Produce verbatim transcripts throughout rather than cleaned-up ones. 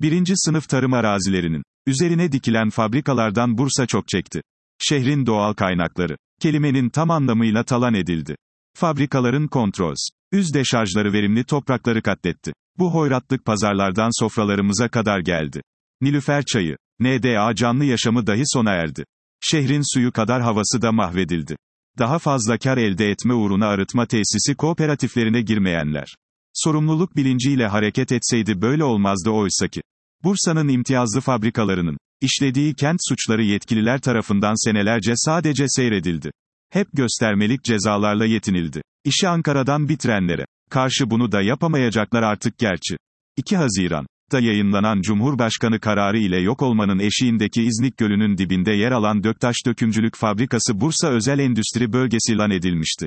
Birinci sınıf tarım arazilerinin üzerine dikilen fabrikalardan Bursa çok çekti. Şehrin doğal kaynakları, kelimenin tam anlamıyla talan edildi. Fabrikaların kontrols, üz deşarjları verimli toprakları katletti. Bu hoyratlık pazarlardan sofralarımıza kadar geldi. Nilüfer çayı, N D A canlı yaşamı dahi sona erdi. Şehrin suyu kadar havası da mahvedildi. Daha fazla kar elde etme uğruna arıtma tesisi kooperatiflerine girmeyenler. Sorumluluk bilinciyle hareket etseydi böyle olmazdı oysaki. Bursa'nın imtiyazlı fabrikalarının işlediği kent suçları yetkililer tarafından senelerce sadece seyredildi. Hep göstermelik cezalarla yetinildi. İşi Ankara'dan bitirenlere karşı bunu da yapamayacaklar artık gerçi. iki Haziran'da yayınlanan Cumhurbaşkanı kararı ile yok olmanın eşiğindeki İznik Gölü'nün dibinde yer alan Döktaş Dökümcülük Fabrikası Bursa Özel Endüstri Bölgesi ilan edilmişti.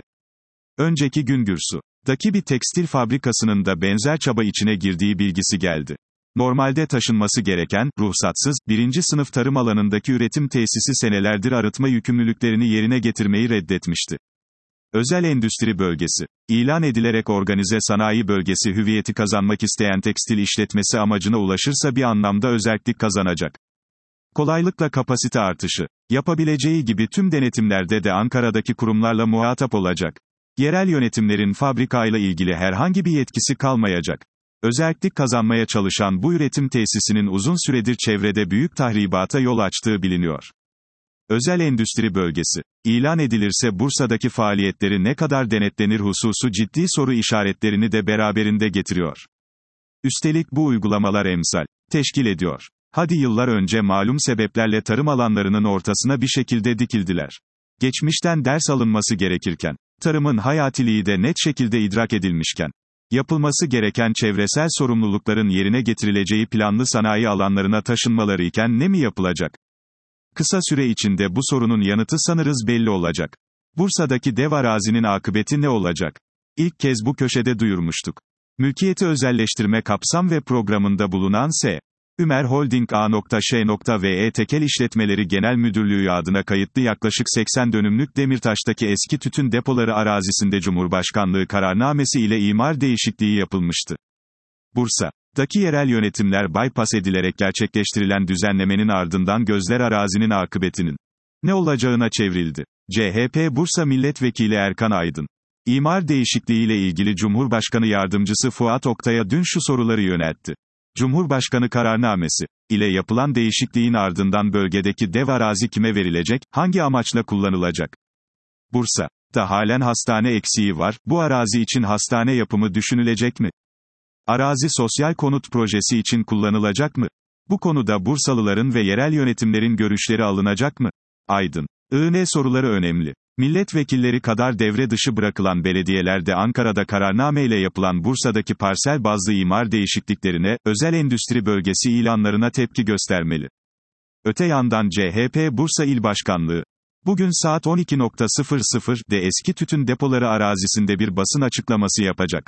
Önceki gün Gürsu'daki bir tekstil fabrikasının da benzer çaba içine girdiği bilgisi geldi. Normalde taşınması gereken, ruhsatsız, birinci sınıf tarım alanındaki üretim tesisi senelerdir arıtma yükümlülüklerini yerine getirmeyi reddetmişti. Özel endüstri bölgesi, ilan edilerek organize sanayi bölgesi hüviyeti kazanmak isteyen tekstil işletmesi amacına ulaşırsa bir anlamda özerklik kazanacak. Kolaylıkla kapasite artışı yapabileceği gibi tüm denetimlerde de Ankara'daki kurumlarla muhatap olacak. Yerel yönetimlerin fabrikayla ilgili herhangi bir yetkisi kalmayacak. Özerklik kazanmaya çalışan bu üretim tesisinin uzun süredir çevrede büyük tahribata yol açtığı biliniyor. Özel endüstri bölgesi ilan edilirse Bursa'daki faaliyetleri ne kadar denetlenir hususu ciddi soru işaretlerini de beraberinde getiriyor. Üstelik bu uygulamalar emsal teşkil ediyor. Hadi yıllar önce malum sebeplerle tarım alanlarının ortasına bir şekilde dikildiler. Geçmişten ders alınması gerekirken, tarımın hayatiliği de net şekilde idrak edilmişken, yapılması gereken çevresel sorumlulukların yerine getirileceği planlı sanayi alanlarına taşınmaları iken ne mi yapılacak? Kısa süre içinde bu sorunun yanıtı sanırız belli olacak. Bursa'daki dev arazinin akıbeti ne olacak? İlk kez bu köşede duyurmuştuk. Mülkiyeti özelleştirme kapsam ve programında bulunan S. Ümer Holding A.Ş.V.E. Tekel İşletmeleri Genel Müdürlüğü adına kayıtlı yaklaşık seksen dönümlük Demirtaş'taki eski tütün depoları arazisinde Cumhurbaşkanlığı kararnamesi ile imar değişikliği yapılmıştı. Bursa'daki yerel yönetimler bypass edilerek gerçekleştirilen düzenlemenin ardından gözler arazinin akıbetinin ne olacağına çevrildi. C H P Bursa Milletvekili Erkan Aydın, imar değişikliğiyle ilgili Cumhurbaşkanı Yardımcısı Fuat Oktay'a dün şu soruları yöneltti. Cumhurbaşkanı kararnamesi ile yapılan değişikliğin ardından bölgedeki dev arazi kime verilecek, hangi amaçla kullanılacak? Bursa'da halen hastane eksiği var, bu arazi için hastane yapımı düşünülecek mi? Arazi sosyal konut projesi için kullanılacak mı? Bu konuda Bursalıların ve yerel yönetimlerin görüşleri alınacak mı? Aydın, I N soruları önemli. Milletvekilleri kadar devre dışı bırakılan belediyelerde Ankara'da kararnameyle yapılan Bursa'daki parsel bazlı imar değişikliklerine, özel endüstri bölgesi ilanlarına tepki göstermeli. Öte yandan C H P Bursa İl Başkanlığı, bugün saat on iki de eski tütün depoları arazisinde bir basın açıklaması yapacak.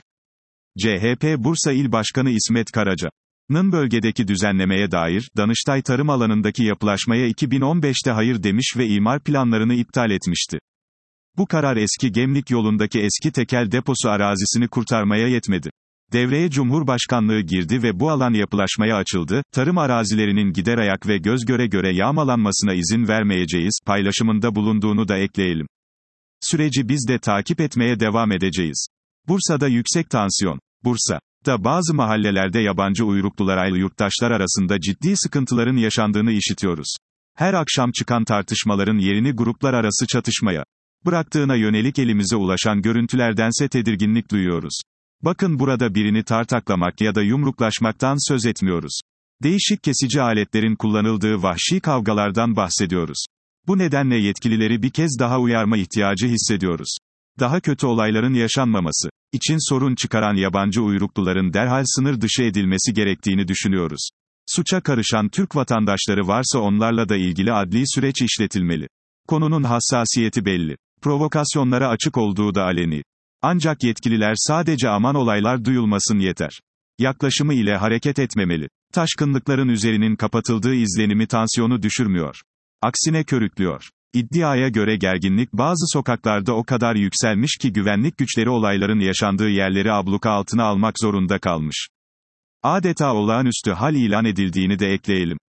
C H P Bursa İl Başkanı İsmet Karaca'nın bölgedeki düzenlemeye dair, Danıştay tarım alanındaki yapılaşmaya iki bin on beşte hayır demiş ve imar planlarını iptal etmişti. Bu karar eski Gemlik yolundaki eski tekel deposu arazisini kurtarmaya yetmedi. Devreye Cumhurbaşkanlığı girdi ve bu alan yapılaşmaya açıldı, tarım arazilerinin gider ayak ve göz göre göre yağmalanmasına izin vermeyeceğiz, paylaşımında bulunduğunu da ekleyelim. Süreci biz de takip etmeye devam edeceğiz. Bursa'da yüksek tansiyon. Bursa'da bazı mahallelerde yabancı uyruklularla yurttaşlar arasında ciddi sıkıntıların yaşandığını işitiyoruz. Her akşam çıkan tartışmaların yerini gruplar arası çatışmaya bıraktığına yönelik elimize ulaşan görüntülerdense tedirginlik duyuyoruz. Bakın burada birini tartaklamak ya da yumruklaşmaktan söz etmiyoruz. Değişik kesici aletlerin kullanıldığı vahşi kavgalardan bahsediyoruz. Bu nedenle yetkilileri bir kez daha uyarma ihtiyacı hissediyoruz. Daha kötü olayların yaşanmaması için sorun çıkaran yabancı uyrukluların derhal sınır dışı edilmesi gerektiğini düşünüyoruz. Suça karışan Türk vatandaşları varsa onlarla da ilgili adli süreç işletilmeli. Konunun hassasiyeti belli. Provokasyonlara açık olduğu da aleni. Ancak yetkililer sadece aman olaylar duyulmasın yeter yaklaşımı ile hareket etmemeli. Taşkınlıkların üzerinin kapatıldığı izlenimi tansiyonu düşürmüyor. Aksine körüklüyor. İddiaya göre gerginlik bazı sokaklarda o kadar yükselmiş ki güvenlik güçleri olayların yaşandığı yerleri abluka altına almak zorunda kalmış. Adeta olağanüstü hal ilan edildiğini de ekleyelim.